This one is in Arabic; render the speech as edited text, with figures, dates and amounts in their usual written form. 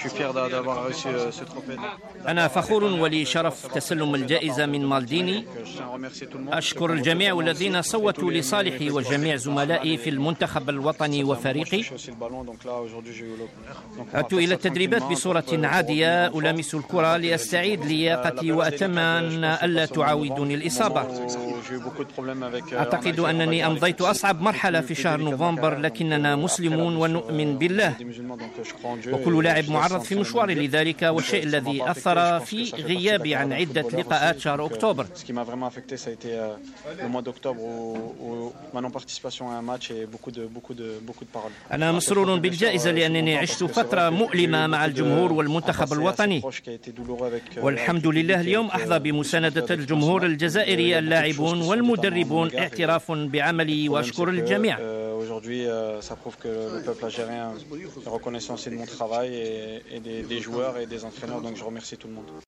أنا فخور ولي شرف تسلم الجائزة من مالديني. أشكر الجميع والذين صوتوا لصالحي وجميع زملائي في المنتخب الوطني وفريقي. عدت إلى التدريبات بصورة عادية، ألامس الكرة لأستعيد لياقتي وأتمنى ألا تعاودني الإصابة. أعتقد أنني أمضيت أصعب مرحلة في شهر نوفمبر، لكننا مسلمون ونؤمن بالله، وكل لاعب معرض في مشواره لذلك، والشيء الذي أثر في غيابي عن عدة لقاءات شهر أكتوبر. أنا مسرور بالجائزة لأنني عشت فترة مؤلمة مع الجمهور والمنتخب الوطني، والحمد لله اليوم أحظى بمساندة الجمهور الجزائري، اللاعبون والمدربون، اعتراف بعملي، وأشكر الجميع. Aujourd'hui, ça prouve que le peuple algérien est reconnaissant aussi de mon travail et des joueurs et des entraîneurs, donc je remercie tout le monde.